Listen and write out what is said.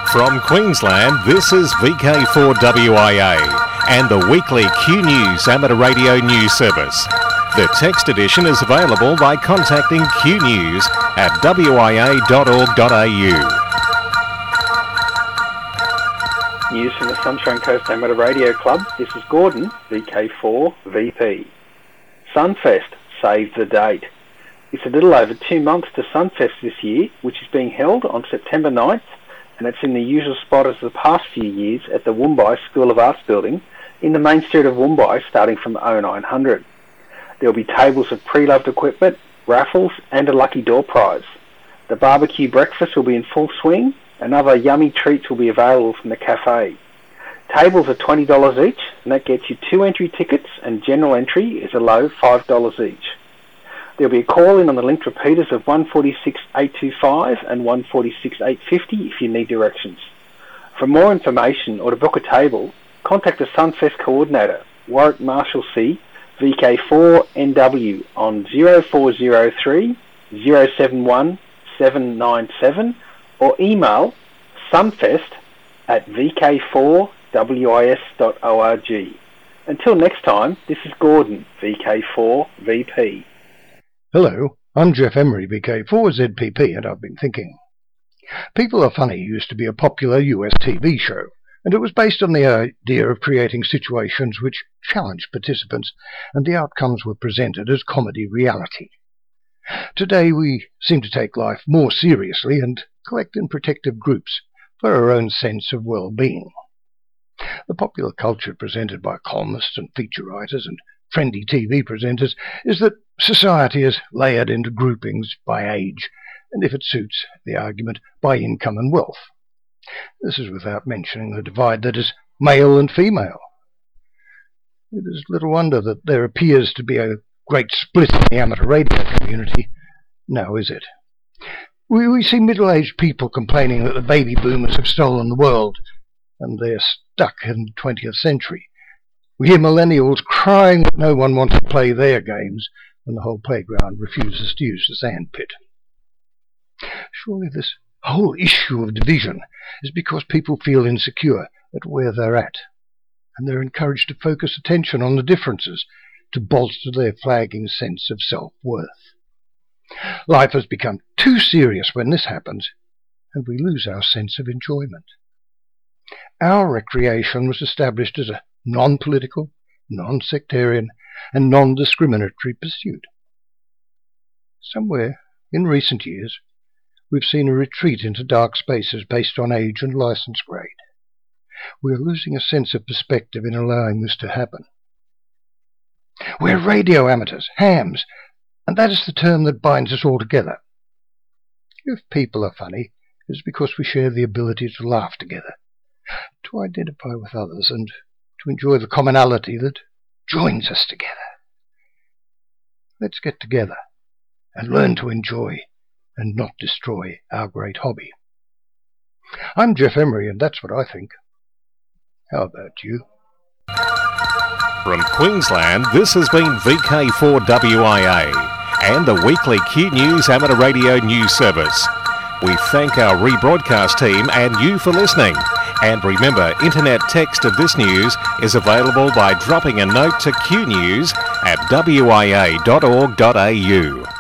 From Queensland, this is VK4WIA and the weekly Q News Amateur Radio News Service. The text edition is available by contacting Q News at wia.org.au. News from the Sunshine Coast Amateur Radio Club. This is Gordon, VK4VP. Sunfest, save the date. It's a little over 2 months to Sunfest this year, which is being held on September 9th, and it's in the usual spot as the past few years at the Woombye School of Arts building in the main street of Woombye, starting from 0900. There will be tables of pre-loved equipment, raffles and a lucky door prize. The barbecue breakfast will be in full swing, and other yummy treats will be available from the cafe. Tables are $20 each, and that gets you 2 entry tickets, and general entry is a low $5 each. There'll be a call-in on the linked repeaters of 146-825 and 146-850 if you need directions. For more information or to book a table, contact the Sunfest coordinator, Warwick Marshall C, VK4NW on 0403 071 797 or email sunfest@vk4wis.org. Until next time, this is Gordon, VK4VP. Hello, I'm Jeff Emery, VK4ZPP, and I've been thinking. People Are Funny used to be a popular US TV show, and it was based on the idea of creating situations which challenged participants, and the outcomes were presented as comedy reality. Today we seem to take life more seriously and collect in protective groups for our own sense of well-being. The popular culture presented by columnists and feature writers and trendy TV presenters is that society is layered into groupings by age, and if it suits the argument, by income and wealth. This is without mentioning the divide that is male and female. It is little wonder that there appears to be a great split in the amateur radio community, now is it? We see middle-aged people complaining that the baby boomers have stolen the world, and they're stuck in the 20th century. We hear millennials crying that no one wants to play their games when the whole playground refuses to use the sandpit. Surely this whole issue of division is because people feel insecure at where they're at, and they're encouraged to focus attention on the differences to bolster their flagging sense of self-worth. Life has become too serious when this happens, and we lose our sense of enjoyment. Our recreation was established as a non-political, non-sectarian, and non-discriminatory pursuit. Somewhere in recent years, we've seen a retreat into dark spaces based on age and license grade. We're losing a sense of perspective in allowing this to happen. We're radio amateurs, hams, and that is the term that binds us all together. If people are funny, it's because we share the ability to laugh together, to identify with others, and to enjoy the commonality that joins us together. Let's get together and learn to enjoy and not destroy our great hobby. I'm Jeff Emery, and that's what I think. How about you? From Queensland, this has been VK4WIA and the weekly Q News Amateur Radio News Service. We thank our rebroadcast team and you for listening. And remember, internet text of this news is available by dropping a note to Q News at wia.org.au.